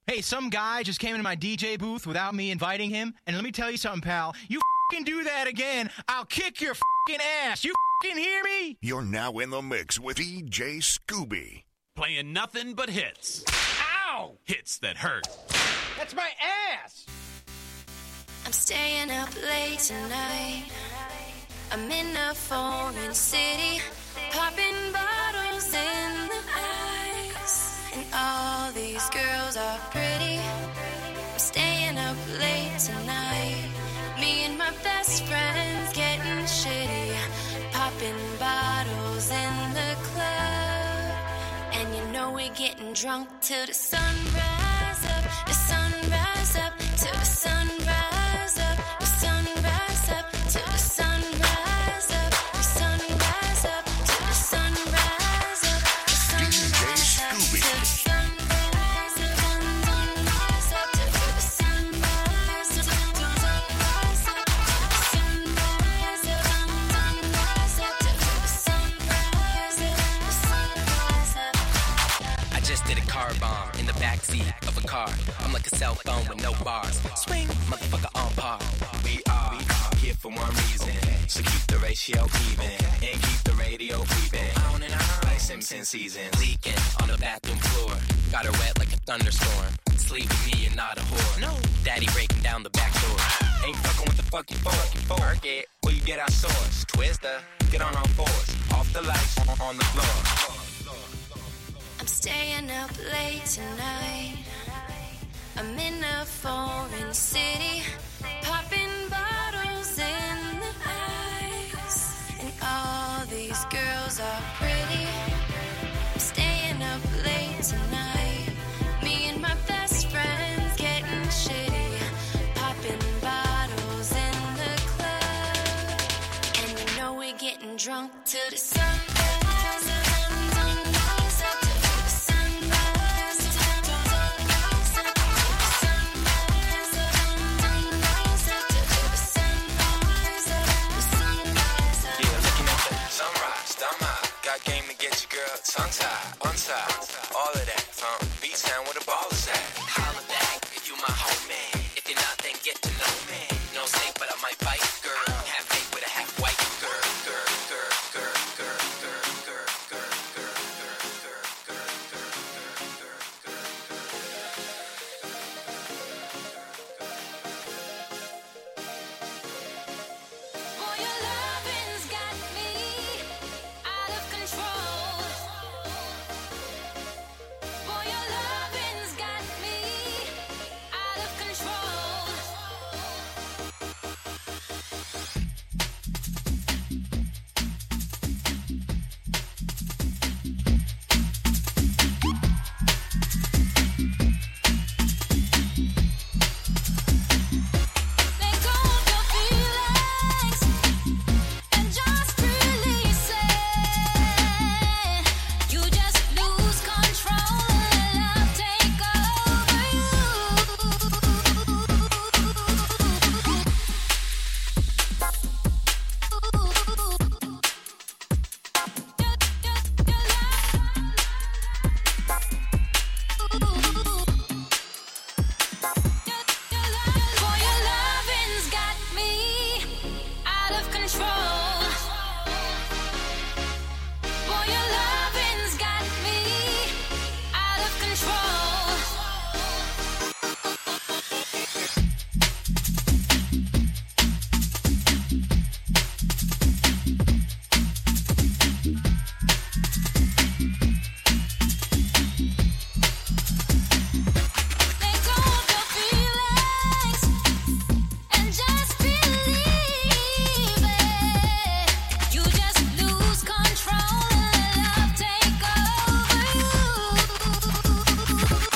Hey, some guy just came into my DJ booth without me inviting him, and let me tell you something, pal. You f***ing do that again, I'll kick your f***ing ass. You f***ing hear me? You're now in the mix with DJ Scooby. Playing nothing but hits. Ow! Hits that hurt. That's my ass! I'm staying up late tonight. I'm in a foreign city, popping bottles in the ice. And all these girls are pretty. I'm staying up late tonight. Me and my best friends getting shitty, popping bottles in the club. And you know we're getting drunk till the sun rise up, the sun rise up, till the sun rise up, the sun rise up, till the sun rise up, the sun rise up, till the sun rise up, the sun rise up, till the sun rise up, sun rise up, till the sun rise up, till the sun rise up, sun rise up, sun rise up, till the sun rise up, the sun rise up. I just did a car bomb in the backseat of a car. I'm like a cell phone with no bars. Swing, motherfucker on par. We are here for one reason. So keep the ratio even and keep the radio beeping. On and on. Like Simpson season. Leaking on the bathroom floor. Got her wet like a thunderstorm. Sleep with me and not a whore. No. Daddy breaking down the back door. Ain't fucking with the fuck you for. Work it. Where you get our source. Twister. Get on all fours. Off the lights on the floor. I'm staying up late tonight. I'm in a foreign city, popping bottles in the ice. And all these girls are pretty. I'm staying up late tonight. Me and my best friends getting shitty, popping bottles in the club. And you know we're getting drunk till the sun rises up. Tongue-tied, untied, all of that from B-Town where the ball is at. Holla back if you my homie. If you're not, then get to know me. No safe, but I might bite, girl. Half baked with a half white girl. Boy, your loving's got me out of control. Boy, your loving's got me out of control. Let go of your feelings and just release it. You just lose control and let love take over you. Boy, your loving's got me out of control. Boy, your loving's got me out of control. Let go of your feelings and just believe it. You just lose control and let love take over you.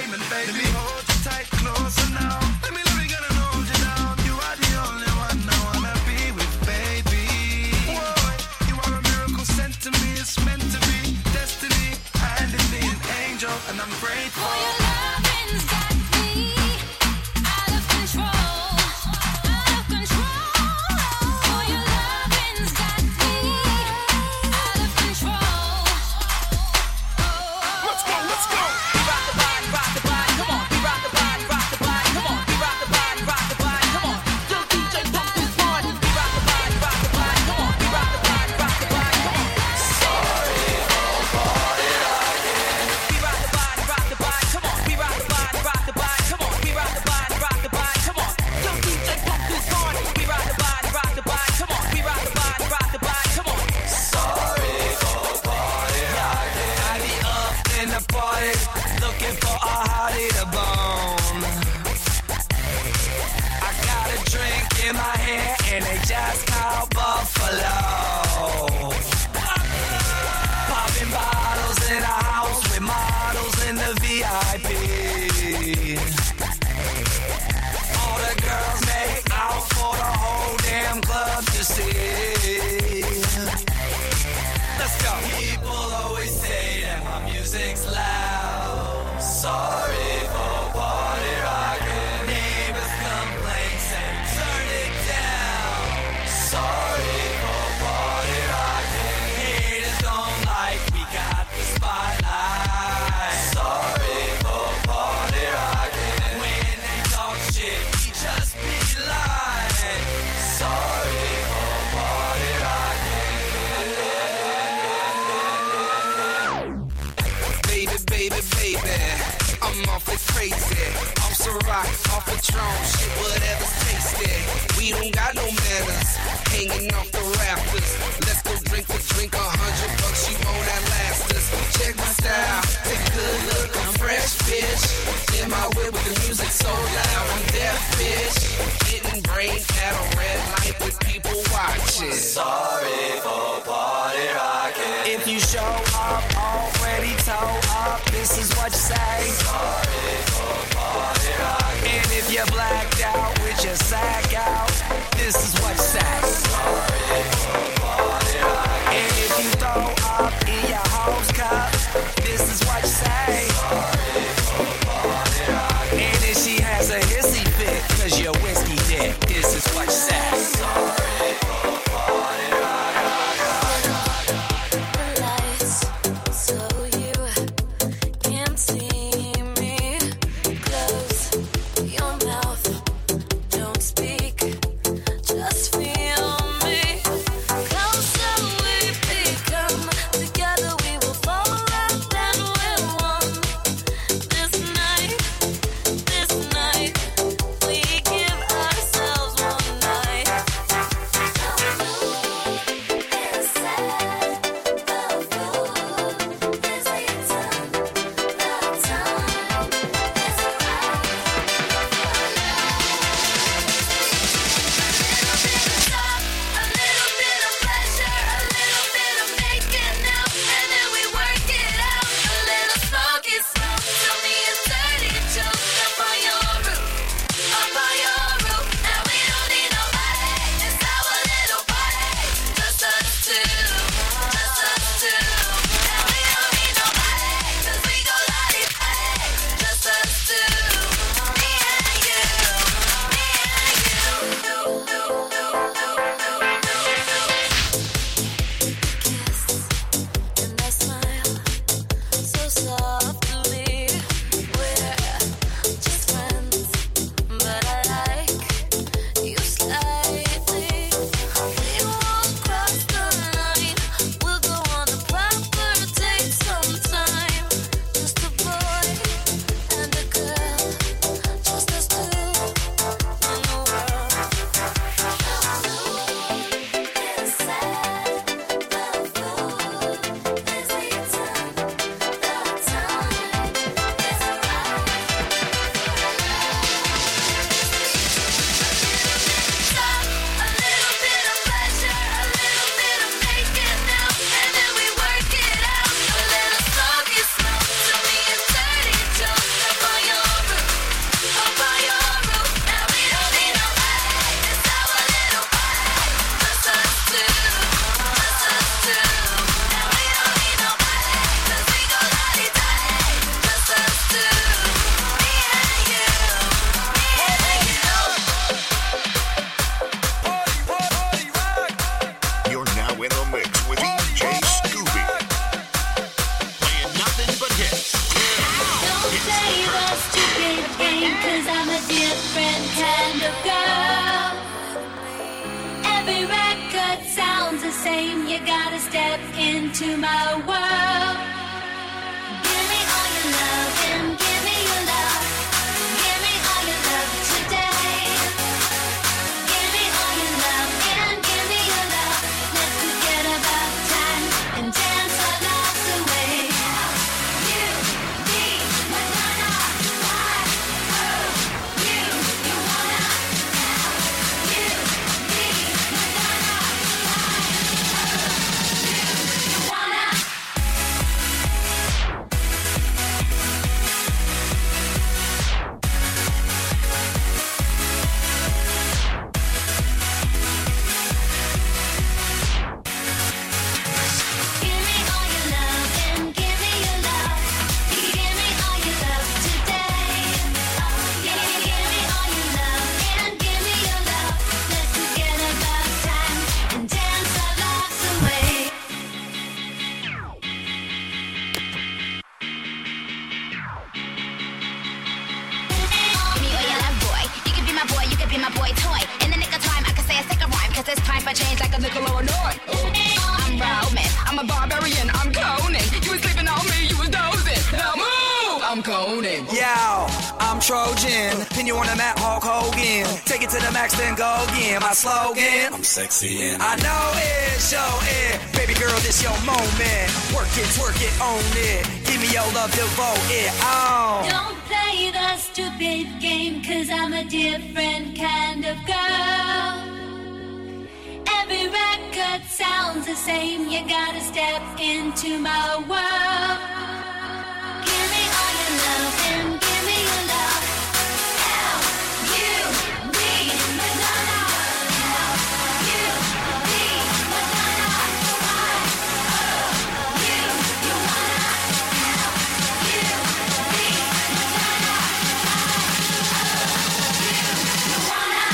entertainment, baby. Let me hold you tight, closer now. Let me gonna hold you down. You are the only one I wanna be with, baby. Whoa, you are a miracle sent to me. It's meant to be destiny. And in me an angel, and I'm grateful. For your loving's got me out of control, out of control. For your loving's got me out of control. Let's go, let's go. Rock the body, come on. We rock the body, come on. We rock the body, come on. Yo, DJ, pump this party. We rock the body, come on. We rock the body, come on. Sorry for party again. We rock the body, come on. We rock the body, come on. We rock the body, come on. Yo, DJ, pump this party. We rock the body, come on. We rock the body, come on. Sorry for party again. I be up in the party, looking for a hottie to bone. I got a drink in my hand and they just called Buffalo. Popping bottles in a house with models in the VIP. All the girls make out for the whole damn club to see. Let's go. People always say that my music's loud. Sorry for party rocking. Neighbors complain, say turn it down. Sorry for party rocking. Haters don't like we got the spotlight. Sorry for party rocking. When they talk shit, we just be lying. Sorry for party rocking. Baby, I'm awfully crazy. Off Ciroc, off Patron, shit, whatever's tasty. We don't got no manners, hanging off the rafters. Let's go drink for drink, $100, you won't outlast us. Check my style, take a good look, I'm fresh, bitch. In my whip with the music so loud, I'm deaf, bitch. Getting brain at a red light with people watching. Sorry for party rocking. If you show up already told up, this is what you say. Sorry for party rocking. And if you're blacked out with your sack out, this is what you say. Sorry for party rocking. And if you throw up in your hose cup, this is what you say. Sorry for party rocking. And if she has a hissy fit, cause you're whiskey dick, this is what you say. Sorry for party rocking. The lights, so you can't see me. Close your mouth. the stupid game, 'cause I'm a different kind of girl. Every record sounds the same, you gotta step into my world. Give me all your love and give me your love. Give me all your love today. Give me all your love and give me your love. Let's forget about time and dance our lives away. You, me, Madonna, I, you, you wanna. You, me, Madonna, you wanna. Give me all your love and give me your love. Give me all your love today. Give me all your love and give me your love. Let's forget about time and dance our lives away. Give me all your love, boy. You can be my boy, you can be my boy toy. In the nick of time, I can say a sick rhyme, 'cause it's time for change like a nickel or a noise. I'm Roman, I'm a barbarian, I'm Conan. You was sleeping on me, you was dozing. Now move, I'm Conan. Yo, I'm Trojan. Pin you on the map, Hulk Hogan. Take it to the max, then go again. My slogan, I'm sexy and I know it, show it. Baby girl, this your moment. Work it, twerk it, own it. Give me your love, devote it. Oh. Don't play the stupid game, 'cause I'm a different kind of girl. Every record sounds the same, you gotta step into my world. Give me all your love and give me your love. L, you, me, Madonna. L, you, me, Madonna. I, you, you wanna. L, you, me, Madonna. You wanna.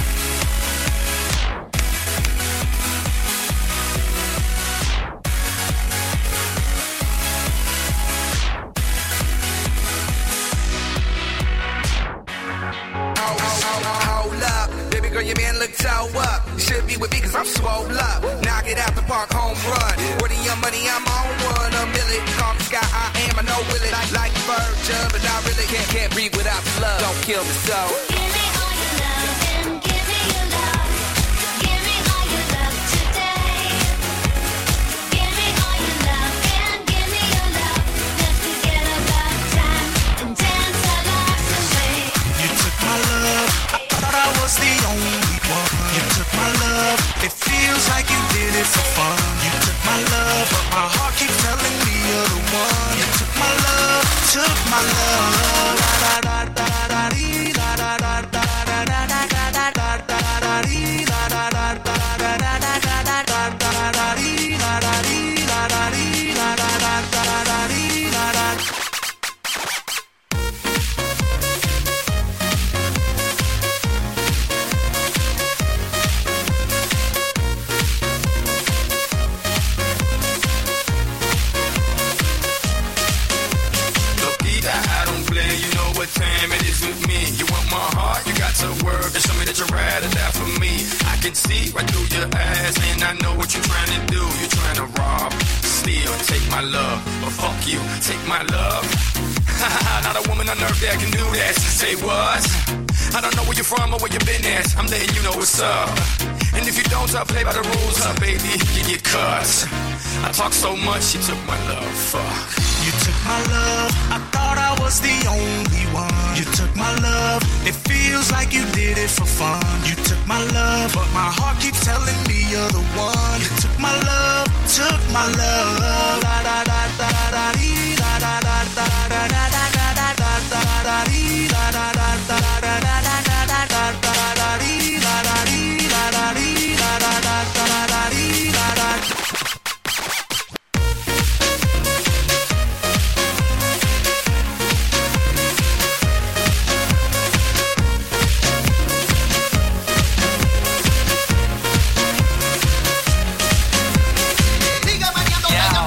Hold up, baby girl, your man look toe up. You should be with me 'cause I'm swole up. Knock it out the park, home run. Where the young money, I'm on one. A million, call me Sky, I am, I know Willie. Like Virgin, but I really can't breathe without the love. Don't kill me so. Give me all your love and give me your love. Give me all your love today. Give me all your love and give me your love. Let's forget about time and dance our lives away. You took my love, I thought I was the only one. You took my love, it feels like you did it for fun. You took my love, but my heart keeps telling me you're the one. You took my love, took my love. La da da da da dee, la da da da da da da da da da dee, la da da da da da da da da da dee, la da dee, la da dee, la da da da dee, la da. I don't play, you know what time it is with me. You want my heart, you got to work and show me that you're ride or die for me. I can see right through your eyes and I know what you're trying to do. You're trying to rob, steal, and take my love. But fuck you, take my love. Not a woman on earth that can do that. Say what? I don't know where you're from or where you been at. I'm letting you know what's up. And if you don't play by the rules, baby, you get cut. I talk so much, you took my love. Fuck. You took my love, I thought I was the only one. You took my love, it feels like you did it for fun. You took my love, but my heart keeps telling me you're the one. You took my love, took my love. La da da da da dee, la da da da da da da da da da da dee, la da da da da da da da da da dee, la da dee, la da dee, la da da da da dee, la da. Yeah.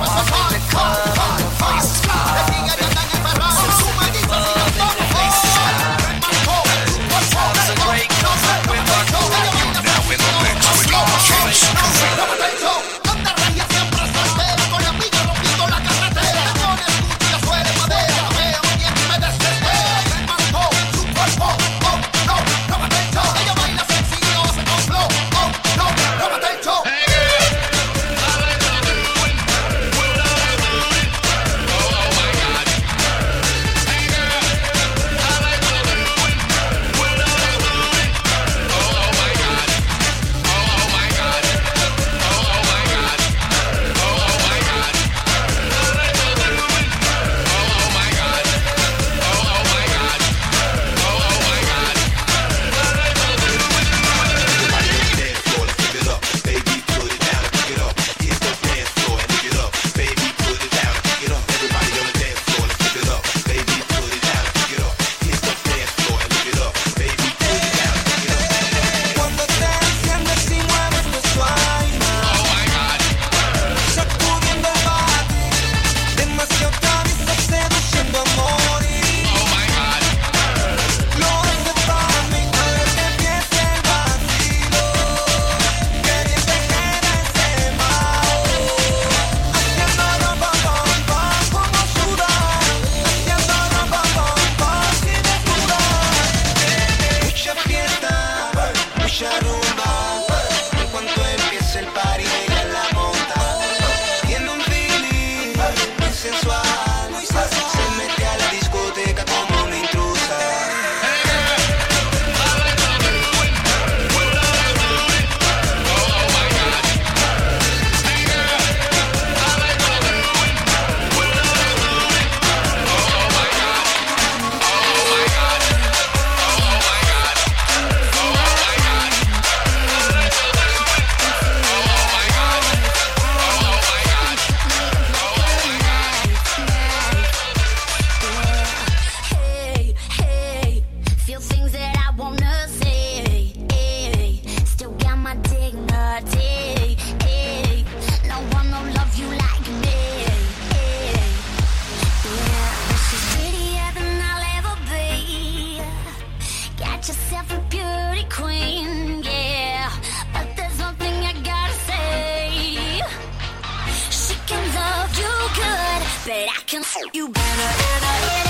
can you better.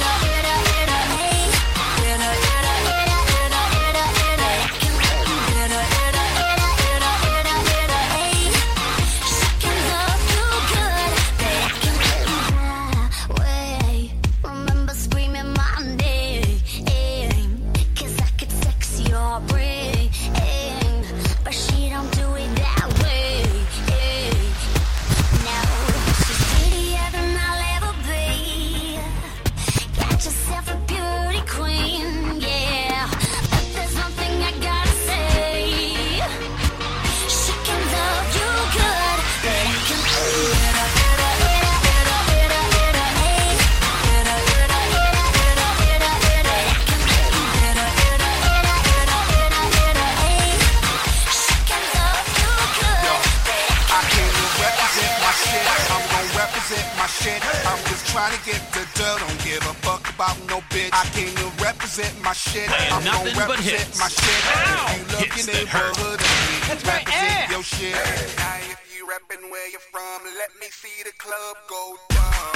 Trying to get the dough, don't give a fuck about no bitch. I came to represent my shit. I'm gonna represent my shit. If you love your neighborhood, and represent your shit. Now if you reppin' where you're from, let me see the club go down.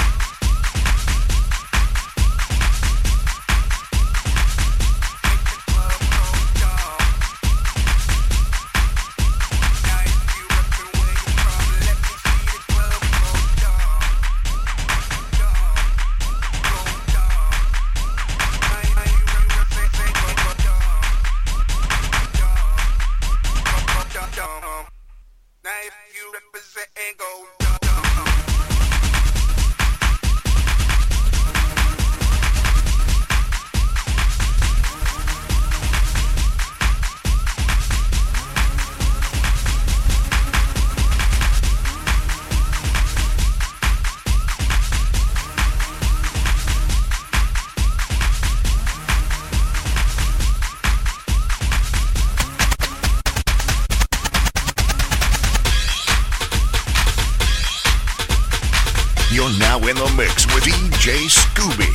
You're now in the mix with DJ Scooby.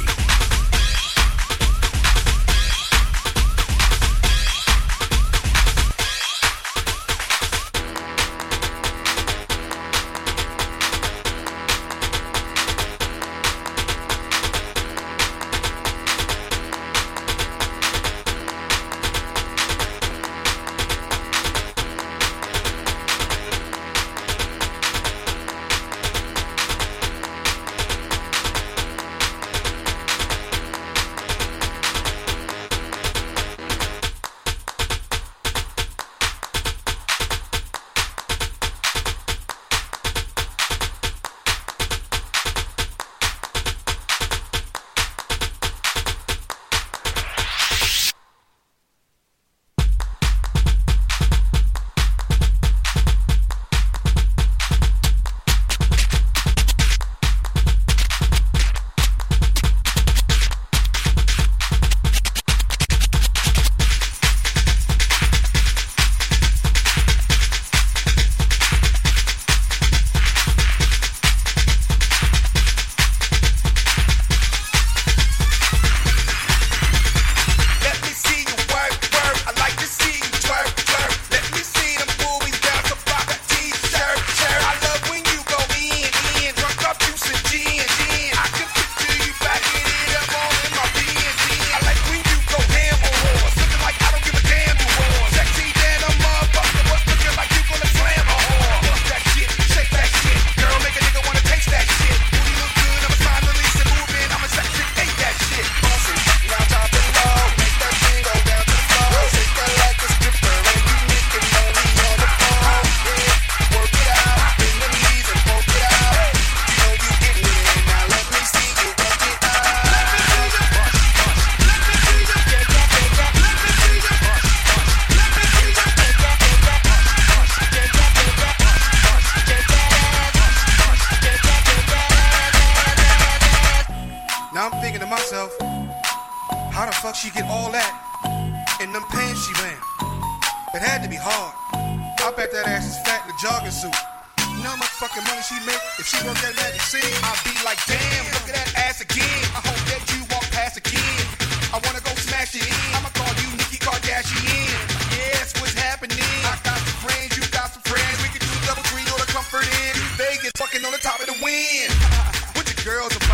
She get all that in them pants she wearing. It had to be hard. I bet that ass is fat in a jogging suit. You know how much fucking money she make if she worked at Magic City? I'd be like, damn, look at that ass again. I hope that you walk past again. I wanna go smash it in. I'ma call you Nicki Kardashian. Yes, what's happening? I got some friends, you got some friends. We can do double three or the comfort in Vegas, fucking on the top of the wind. With your girls.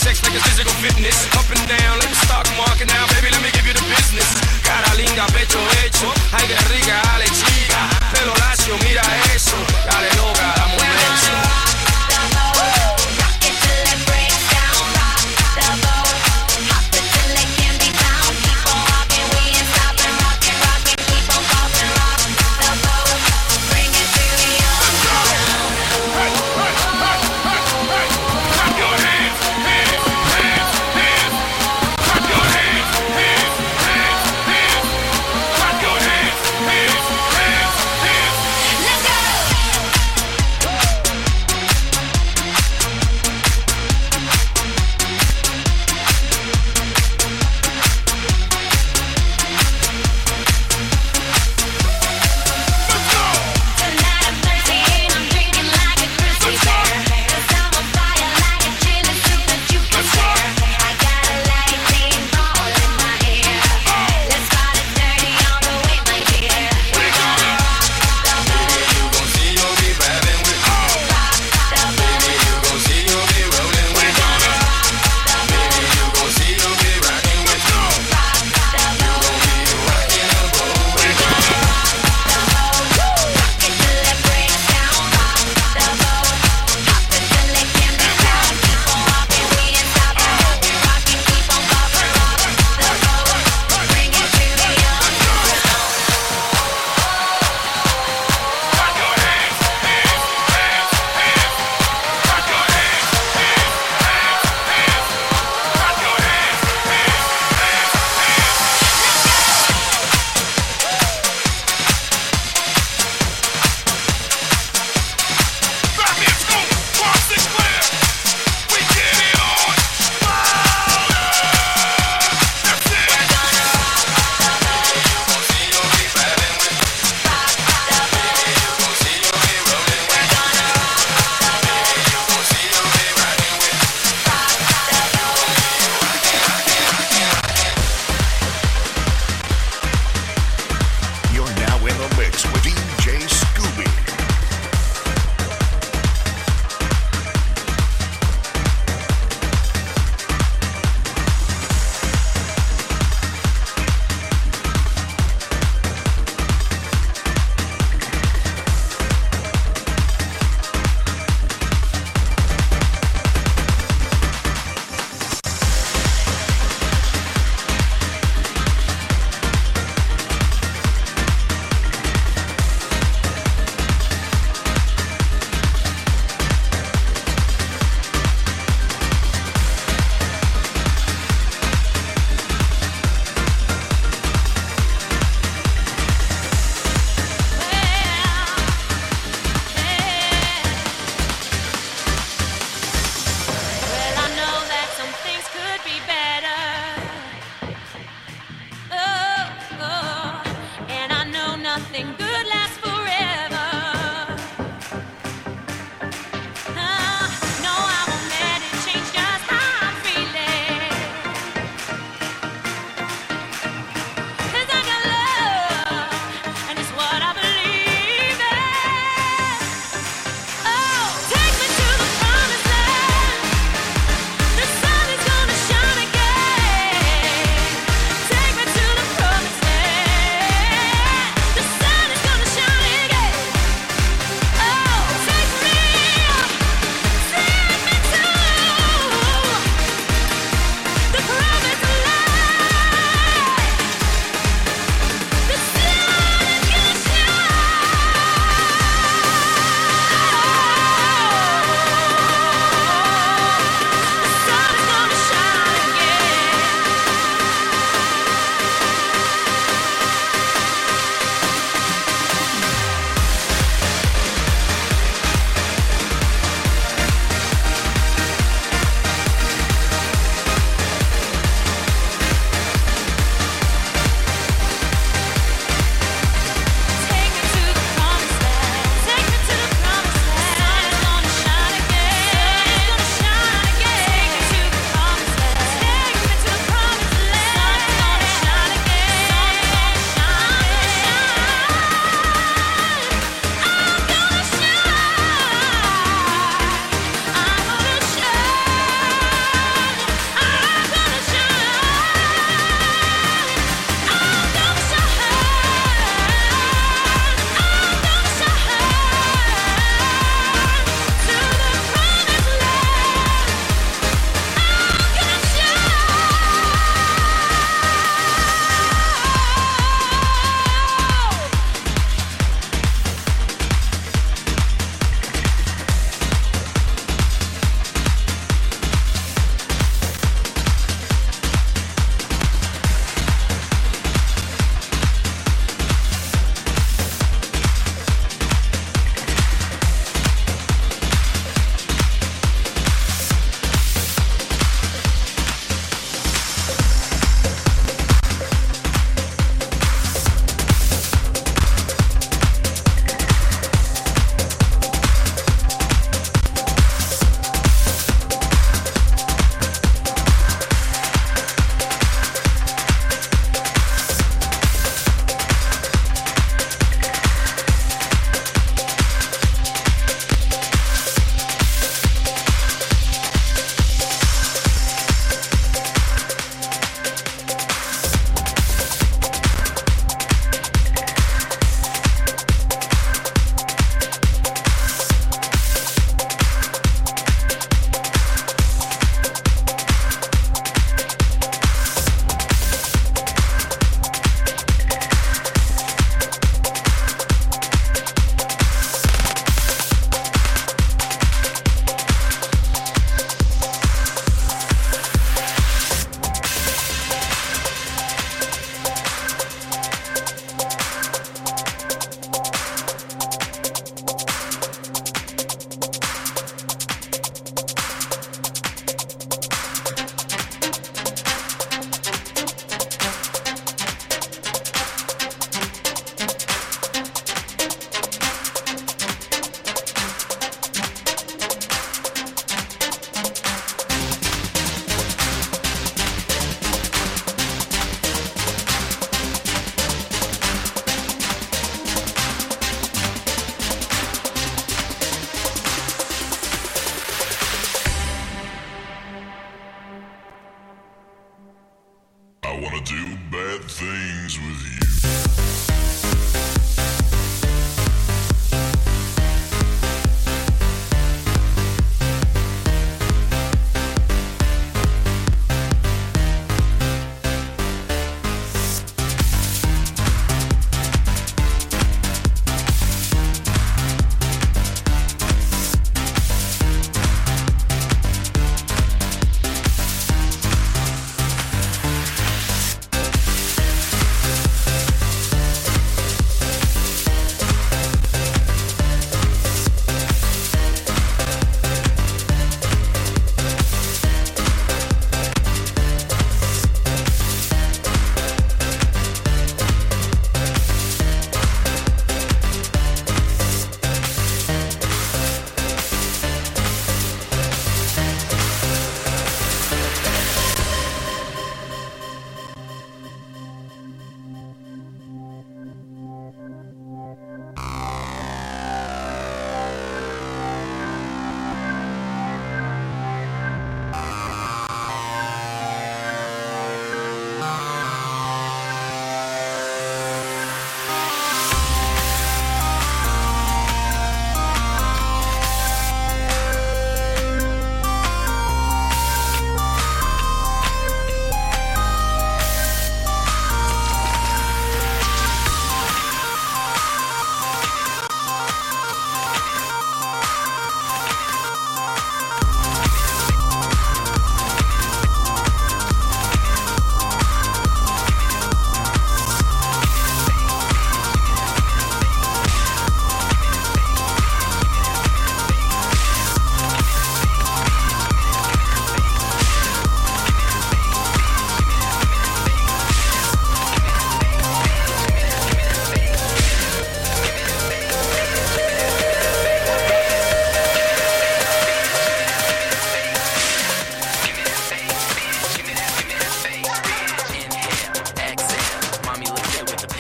sex like it's physical fitness. Up and down like the stock market. Now, baby, let me give you the business. Cara linda, pecho hecho. Ay, qué rica, dale chica. Pelo lacio, mira eso. Dale loca, dame un beso.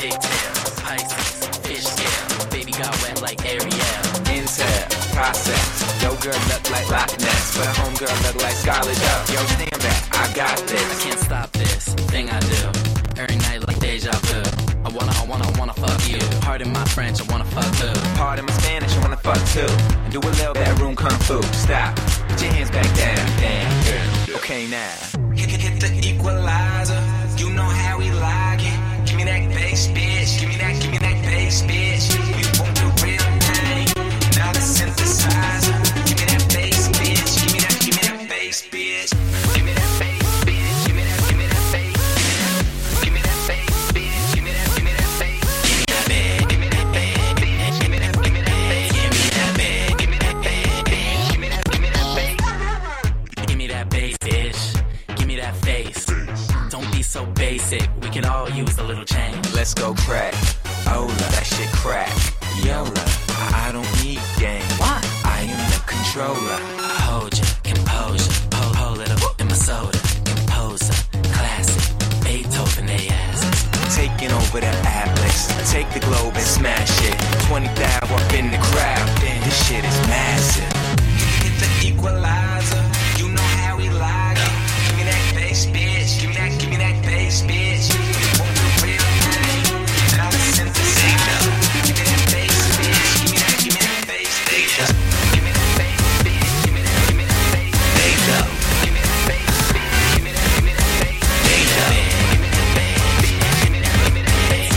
pigtails, Pisces, fish scale. Baby got wet like Ariel. Intel, process. Yo girl look like Loch Ness, but a homegirl look like Scarlett Johansson. Yo, damn that, I got this. I can't stop this thing I do. Every night like deja vu. I wanna fuck you. Pardon my French, I wanna fuck too. Pardon my Spanish, I wanna fuck too. And do a little bedroom kung fu. Stop, put your hands back down. Damn, girl. Okay now. Hit the equalizer. You know how we like it. Give me that bass, bitch. Give me that bass, bitch. We want the real thing, not a synthesizer. Give me that bass, bitch. Give me that bass, bitch. Give me that bass, bitch. Give me that bass. Give me that bass, bitch. Give me that bass. Give me that bass. Give me that bass, bitch. Give me that bass. Give me that bass. Give me that bass, bitch. Give me that bass. Give me that bass, bitch. Give me that face. Don't be so basic. We could all use a little change. Let's go crack. Ola, that shit crack. Yola, I don't need game. Why? I am the controller. Hold ya, composure. Hold it up in my soda. Composer, classic. Beethoven, they asses. Taking over the Atlas. Take the globe and smash it. 20,000 up in the crowd. This shit is massive. Hit the equalizer. You know how we like it. Give me that bass, bitch. Give me that bass, bitch. We want the real thing, not a synthesizer. Give me that bass, bitch. Give me that bass, bitch. Give me that bass, bitch. Give me that bass. Give me that bass, bitch. Give me that bass. Give me that bass. Give me that bass. Give me that bass. Give me that bass. Give me that bass.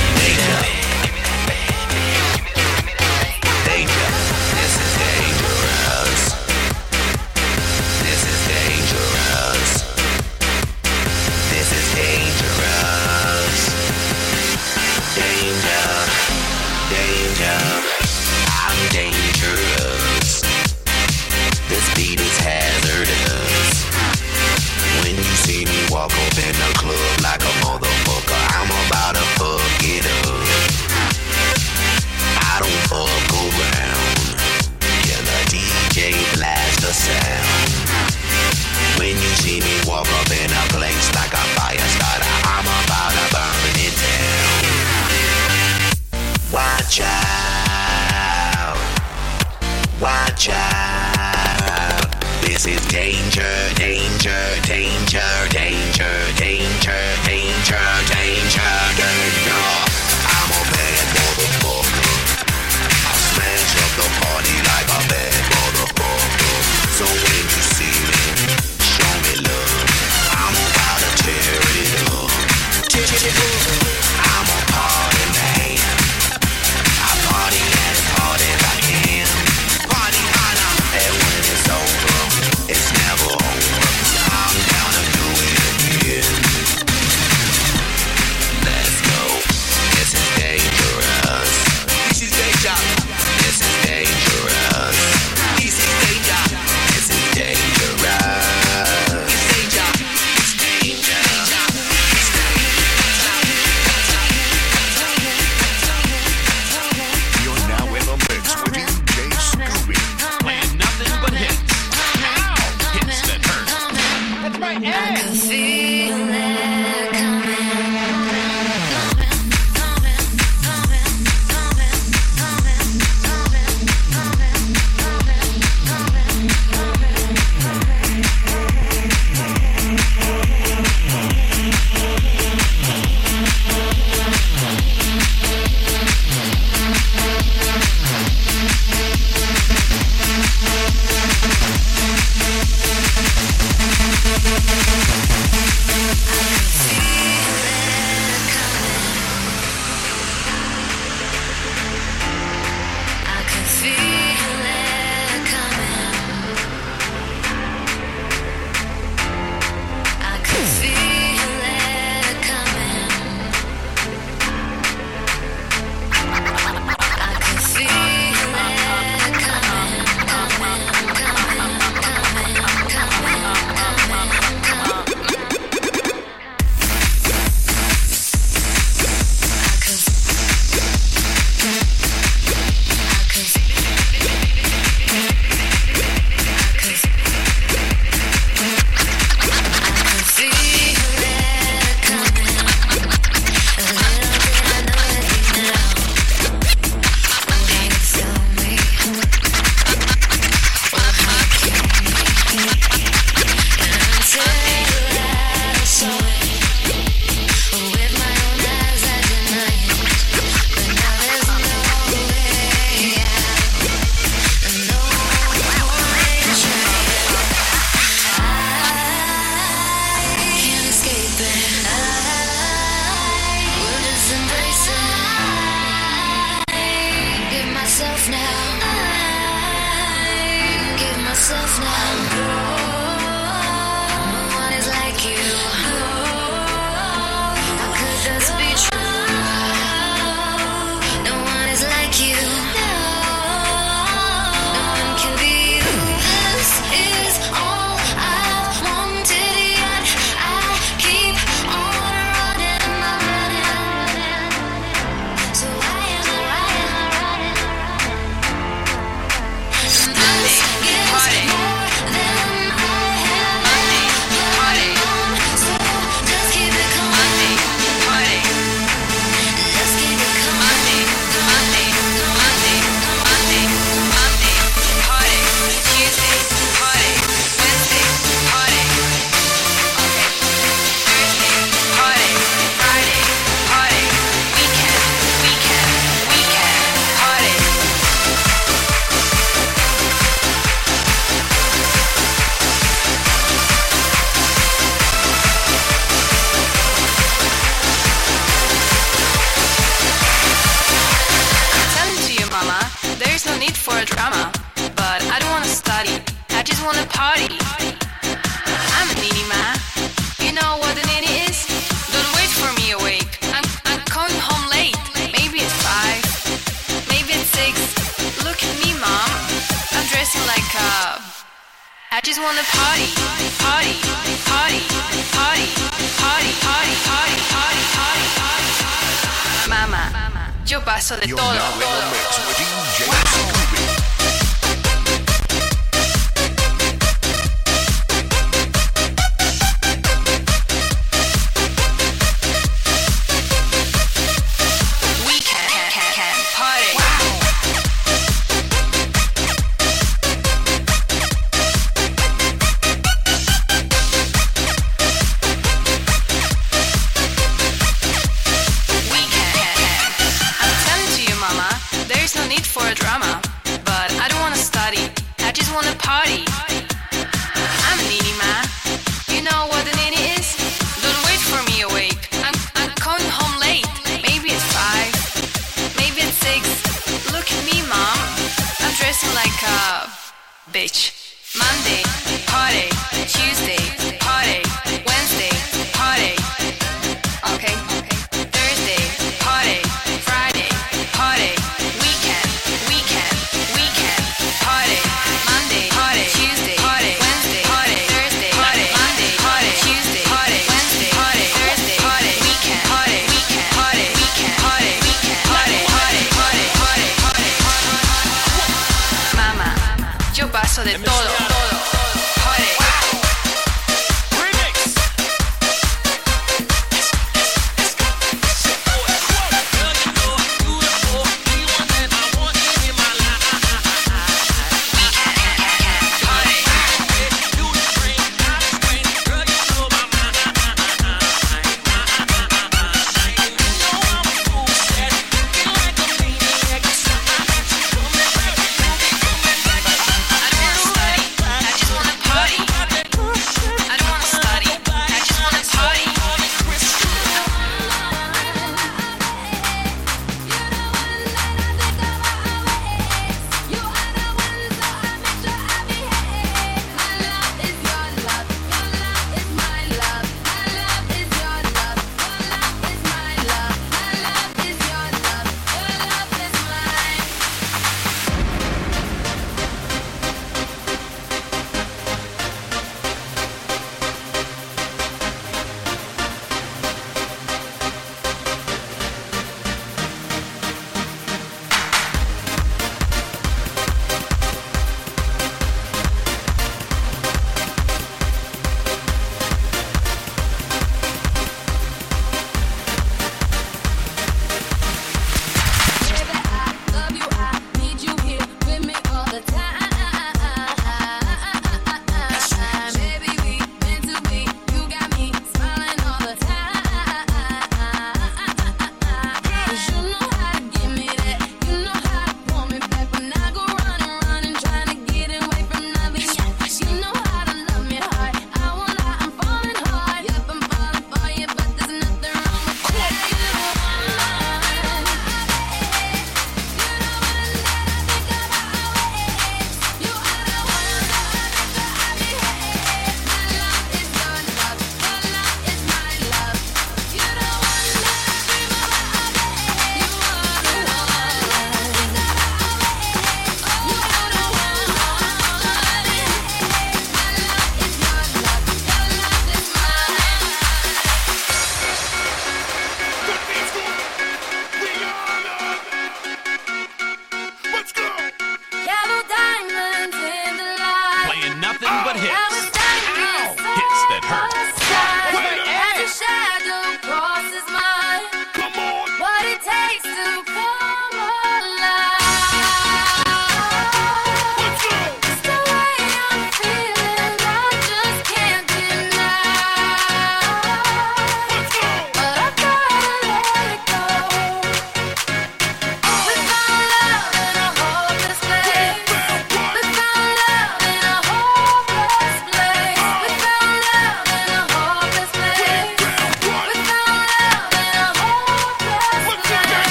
Danger. This is dangerous. This is dangerous. This is dangerous. Danger. Danger. I'm dangerous. This beat is hazardous. When you see me walk up in the club like a motherfucker, I'm about to fuck it up. I don't fuck around. Yeah, the DJ blast the sound. When you see me walk up in a place like a fire starter, I'm about to burn it down. Watch out. Watch out. This is danger, danger, danger, danger, danger, danger, danger, danger. I'm a bad motherfucker. I smash up the party like a bad motherfucker. So when you see me, show me love. I'm about to tear it up. I'm a party man. I party as hard as I can. Party harder. And when it's over, it's never over. I'm down to do it again. Let's go. wanna party. I'm a needy man. You know what a needy is? Don't wait for me awake. I'm coming home late. Maybe it's 5, maybe it's 6. Look at me, mom. I'm dressing like a. I just wanna party, party, party, party, party, party, party, party, party, party. Mama, yo paso de You're todo. now in the mix with DJ Scooby. Drama, but I don't wanna study. I just wanna party. I'm a needy man. You know what a needy is? Don't wait for me awake. I'm coming home late. Maybe it's 5, maybe it's 6. Look at me, mom. I'm dressing like a bitch. Monday, party. Tuesday, party. Wednesday, party. Okay. Thursday, party. Friday, party. Paso de todo, todo. Party. Remix.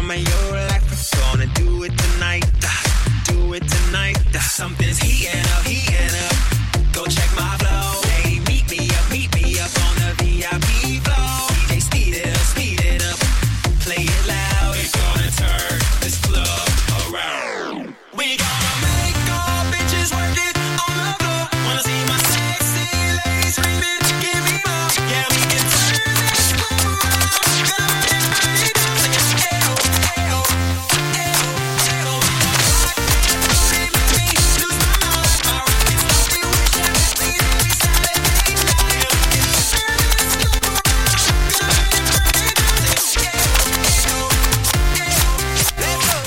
time of your life. We're gonna do it tonight. Do it tonight. Something's heating up, heating up. Go check my flow. Hey, meet me up on the VIP floor. DJ, speed it up. Play it loud. We're gonna turn this club around. We gonna make all bitches work it on the floor. Wanna see my sexy ladies screaming, give me more. Yeah, we can turn this club around. Gonna burn it down. Sing it, ayo, ayo, ayo, ayo. Rock that booty, make me lose my mind. My rockets slowly with champagne every Saturday night. Yeah, we can turn this club around. Gonna burn it down. Sing it, ayo, ayo, ayo. Let's go.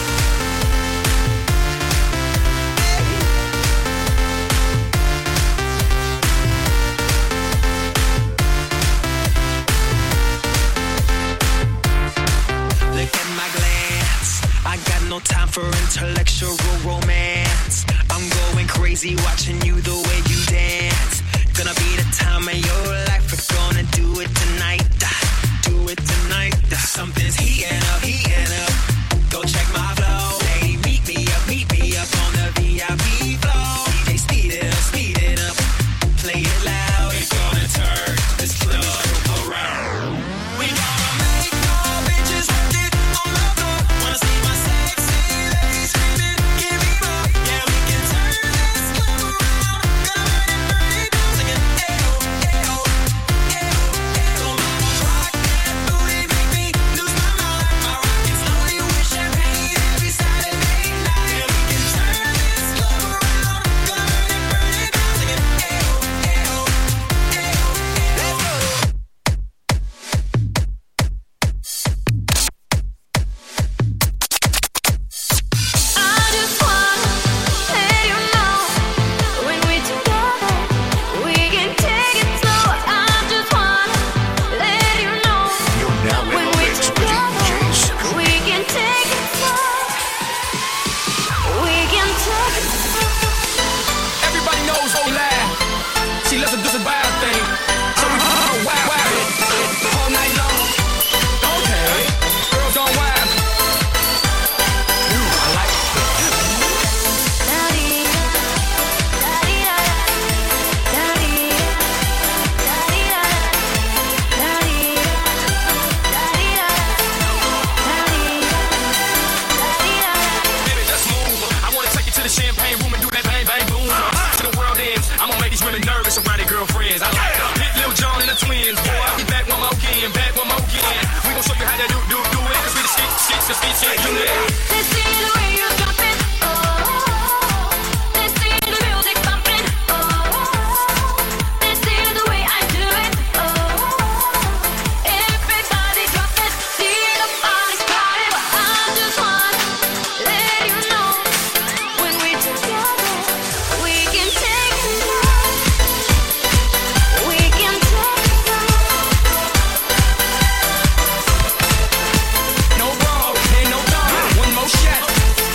Look at my glance. I got no time for intellectual romance. I'm going crazy watching you the way you dance. Gonna be the time of your life. We're gonna do it tonight. Do it tonight. Something's heating up, heating up. Go check my flow. Hey, meet me up on the VIP floor. DJ, speed it up. Play it loud. We're gonna turn this club around. We gonna make all bitches work it on the floor. Wanna see my sexy ladies screaming, give me more. Yeah, we can turn this club around. Gonna burn it down. Sing it, ayo, ayo, ayo, ayo. Rock that booty, make me lose my mind. My rockets slowly with champagne every Saturday night. Yeah, we can turn this club around. Gonna burn it down. Sing it, ayo, ayo, ayo, ayo. Let's go. I just wanna let you know when we're together, we can take it slow. I just wanna let you know You're now in when the we're mix with together, DJ Scoop. we can take it slow. We can take it slow. Everybody knows oh laugh. She loves to do the wild thing. So we go wild it all night long. Okay, girls on wild. Ooh, I like it. Baby, let's move. I wanna take you to the champagne room and do that bang bang boom. To the world ends. I'ma make these women nervous around their girlfriends. I like them. Hit Lil Jon and the twins. Boy, I'll be back one more again. Back one more again. We gon' show you how to do it. Cause we the skits, you know. Let's see the way you're jumping. Oh, let's see the music bumping. Oh, let's see the way I do it. Oh, everybody drop it. See the body started. I just wanna let you know when we're together, we can take it slow. We can take it slow. No bra and no thong. One more shot.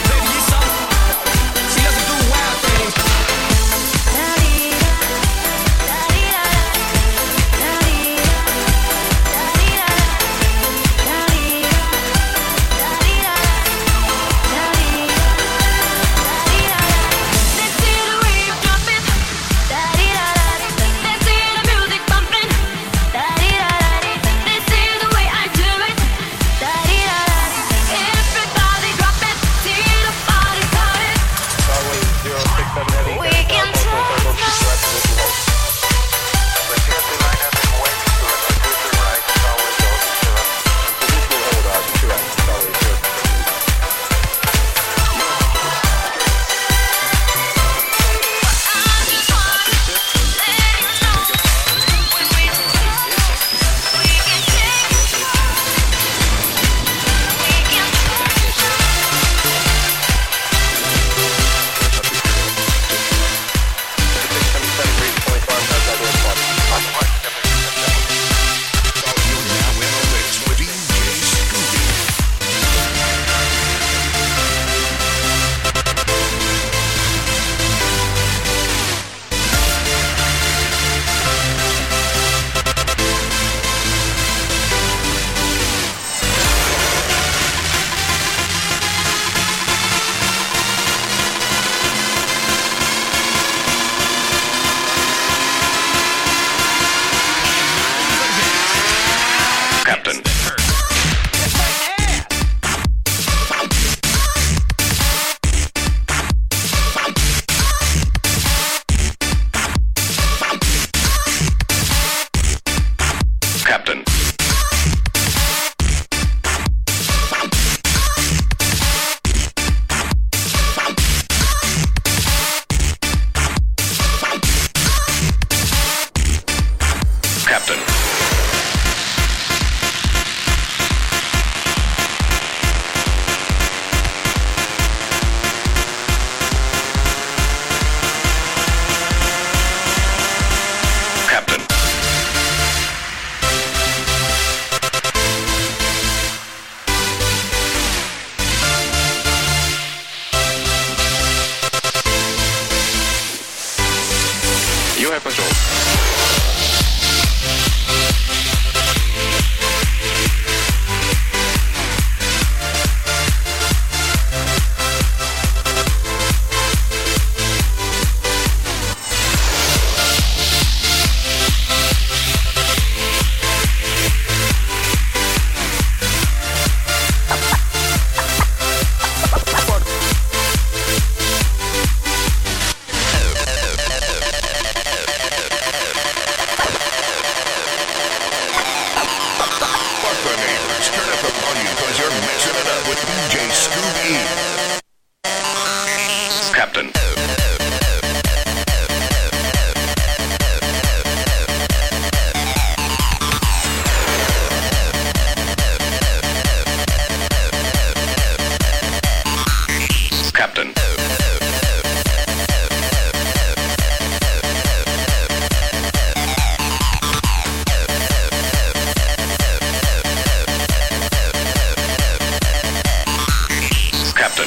captain.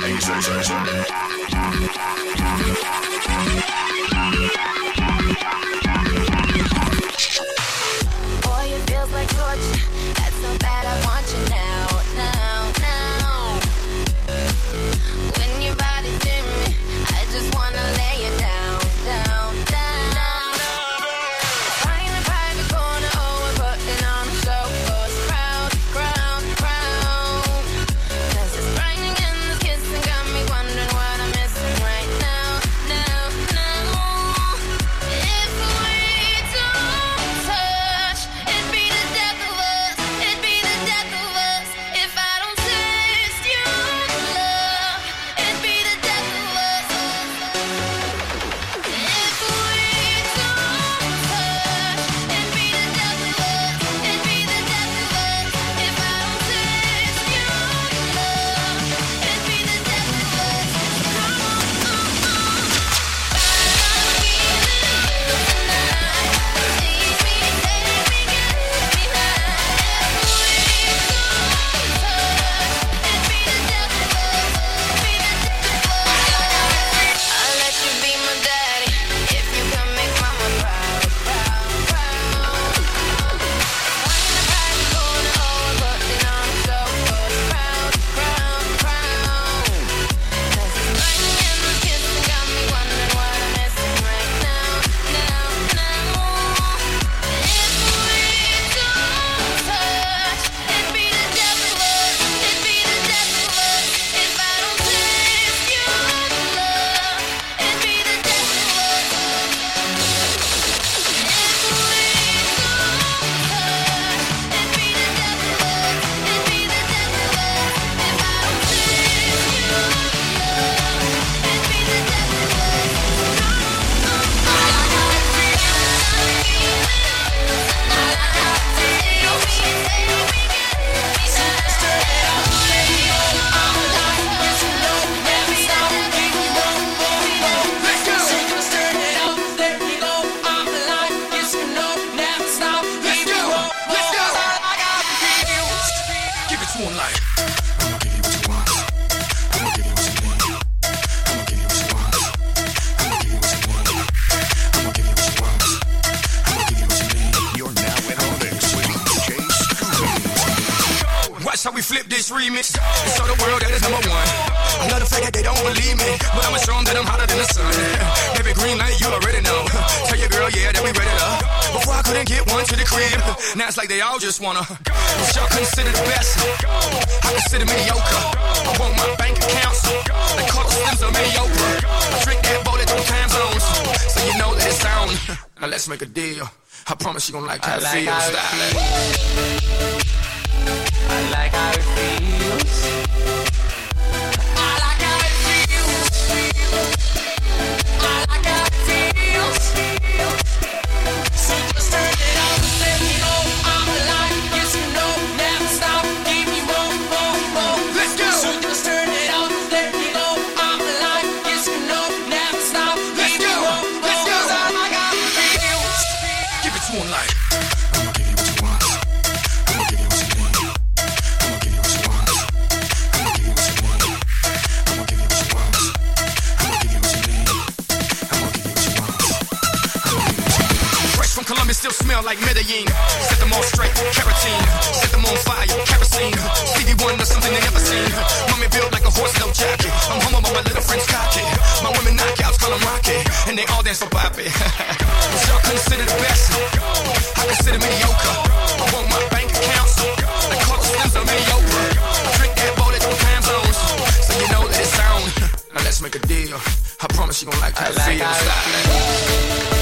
Boy, it feels like torture. That's so bad, I want you now, now, now. When your body's in me, I just wanna lay you down, down, down. Find a private corner, oh, we're putting on a show for us. Crowd, crowd, crowd. 'Cause it's frightening and this kissing got me wondering what I'm missing right now, now, now. If we don't touch, it'd be the death of us, it'd be the death of us. If I don't taste your love, it'd be the death of us. If we don't touch, it'd be the death of us, it'd be the death of us. If I don't taste your love, it'd be the death of us. Come on, I'll let you be my daddy if you can make mama proud, proud, proud. Find a private corner, oh, we're putting on a show for us. Proud, proud, proud. 'Cause it's lightning and this kissing got me wondering what I'm missing right now, now, now. If we don't touch, it'd be the death of us, it'd be the death of us. If I don't taste your love, it'd be the death of us. If we don't touch, it'd be the death of us, it'd be the death of us. If I don't taste your love, it'd be the death of Give it to him like. You're now in the mix with DJ Scooter. Watch how we flip this remix and show the world that is number one. I love the fact that they don't believe me, but I'ma show them that I'm hotter than the sun. Baby, green light, you already know. Tell your girl, yeah, that we ready to. Before I couldn't get one to the crib, now it's like they all just wanna. What y'all consider the best, I consider mediocre. I want my bank accounts, they call the slims are mediocre. I drink that bowl at 3 time zones, so you know that it's on. Now let's make a deal. I promise you gon' like how it feels. I like how it feels. I like how it feels. I like how it feels. So just turn it up, let me know I'm alive. Yes, you know, never stop, give me more, more, more. Let's go. So just turn it up, let me know I'm alive. Yes, you know, never stop, give me more, more. Let's go. I like how it feels. Give it to him like. From Columbus still smell like Medellin. Set them all straight, carotene. Set them on fire, kerosene. Stevie Wonder, something they never seen. Mommy built like a horse, no jockey. I'm humble, but my little friend's cocky. My women knockouts call them rocky, and they all dance so poppy. Y'all consider the best, I consider mediocre. I want my bank accounts, they call the slims are mediocre. I drink that bowl at 3 time zones, so you know that it's on. Now let's make a deal. I promise you gon' like how it feels.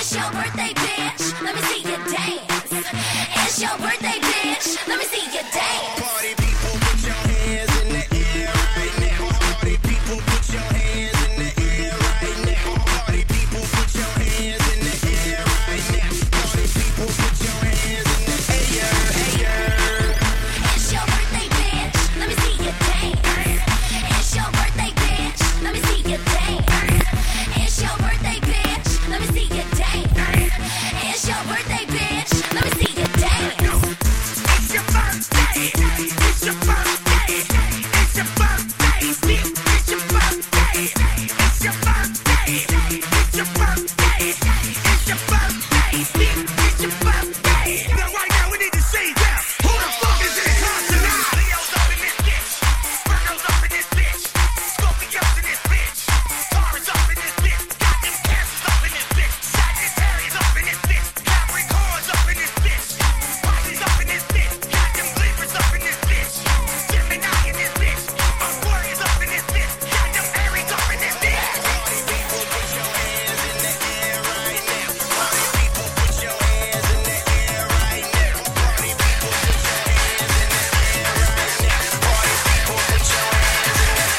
It's your birthday, bitch. Let me see you dance. It's your birthday, bitch. Let me see you dance. Party people, put your hands in the air right now. Party people, put your hands in the air right now. Party people, put your hands in the air right now. Party people, put your hands in the air, air. It's your birthday, bitch. Let me see you dance. It's your birthday, bitch. Let me see you dance. It's your birthday, bitch. Let me see you dance. It's your birthday, bitch. Let me see you dance. It's your birthday. It's your birthday. It's your birthday. It's your birthday. It's your birthday. It's your birthday. It's your birthday. It's your birthday. Now right now we need to see them. Who the fuck is in this house tonight? Leo's up in this bitch. Virgo's up in this bitch. Scorpio's in this bitch. Taurus up in this bitch. Goddamn Cancer's up in this bitch. Sagittarius up in this bitch. Capricorn's up in this bitch. Pisces up in this bitch. Goddamn Libras up in this bitch. Gemini in this bitch. Aquarius up in this bitch. Goddamn Aries up in this bitch. Party people, put your hands in the air right now. Party people, put your hands in the air right now. Party people, put your hands in the air right now. Party people, put your hands in the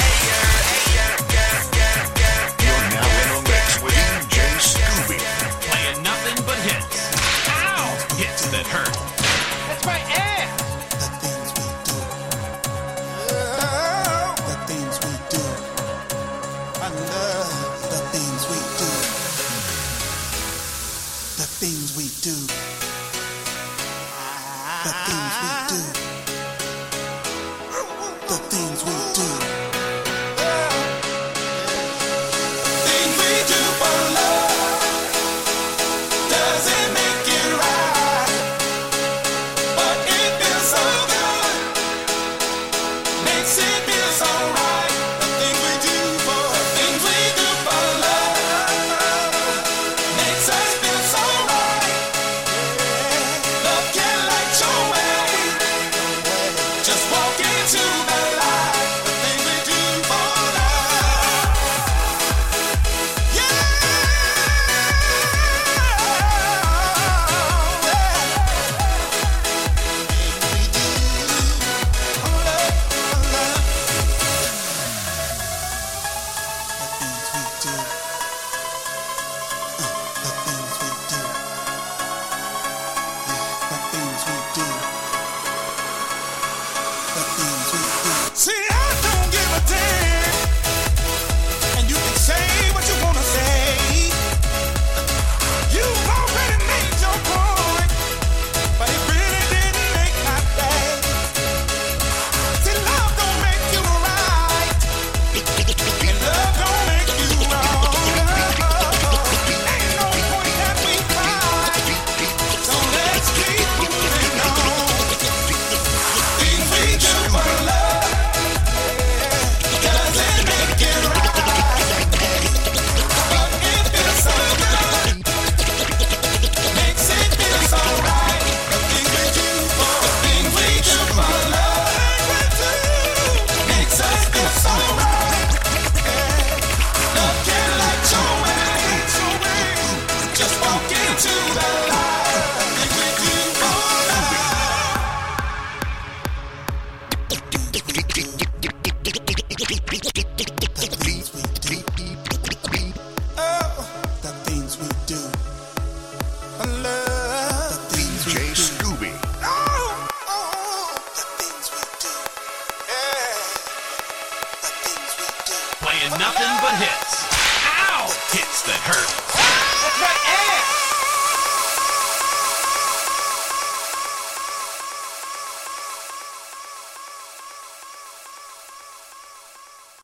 air. You're now in the mix with DJ Scooby. Playing nothing but hits. Ow! Hits that hurt. That's my ass! The things we do. The things we do. I love the things we do. The things we do. The things we do. The things we do.